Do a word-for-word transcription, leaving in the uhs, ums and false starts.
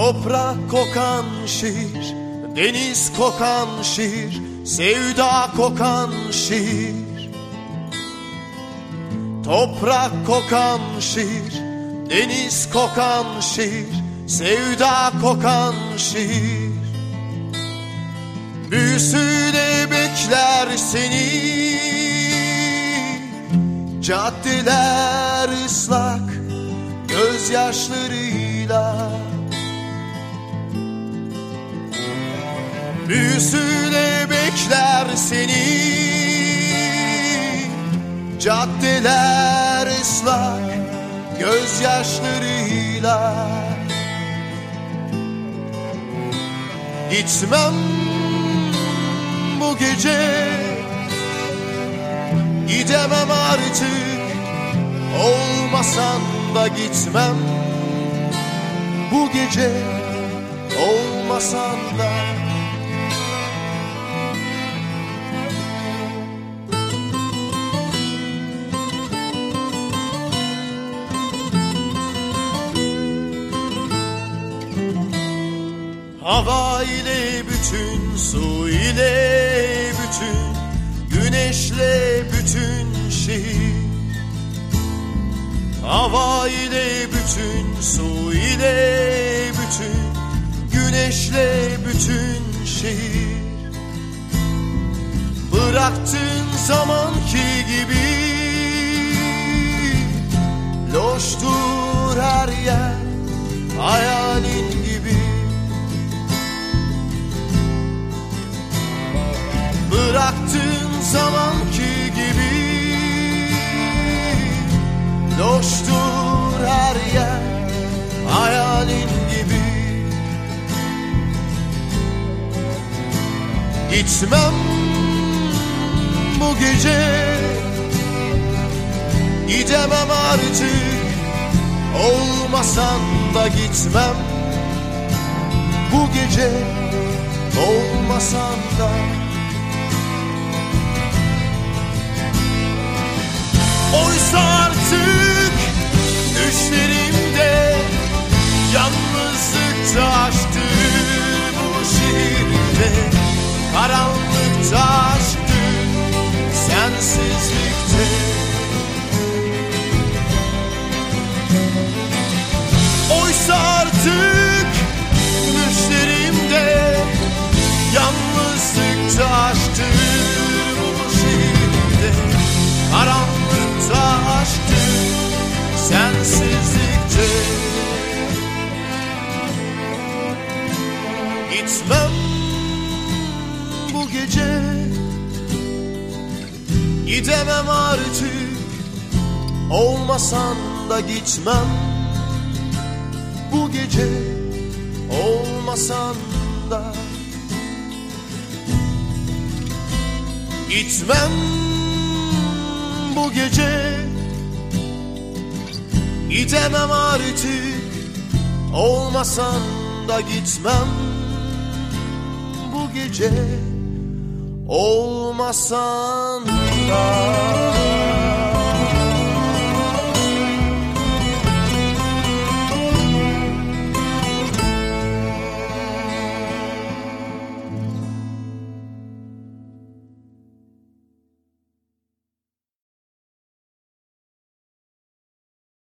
Toprak kokan şiir, deniz kokan şiir, sevda kokan şiir. Toprak kokan şiir, deniz kokan şiir, sevda kokan şiir. Büyüsüyle bekler seni, caddeler ıslak gözyaşlarıyla. Büyüsüyle bekler seni, caddeler ıslak gözyaşlarıyla. Gitmem bu gece, gidemem artık, olmasan da gitmem bu gece, olmasan da. Hava ile bütün, su ile bütün, güneşle bütün şehir. Hava ile bütün, su ile bütün, güneşle bütün şehir. Bıraktığın zamanki gibi loştur her yer, hayalin gibi. Bıraktığın zamanki gibi loştur her yer, hayalin gibi. Gitmem bu gece, gidemem artık, olmasan da gitmem bu gece, olmasan da. Oysa artık düşlerimde yalnızlık taştı bu şehirde. Karanlık taştı sensizlikte. Oysa artık düşlerimde yalnızlık taştı bu şehirde. Karanlık taştı sensizlikte. Gitmem bu gece, gidemem artık, olmasan da gitmem bu gece, olmasan da. Gitmem bu gece, gidemem artık, olmasan da gitmem bu gece, olmasan da.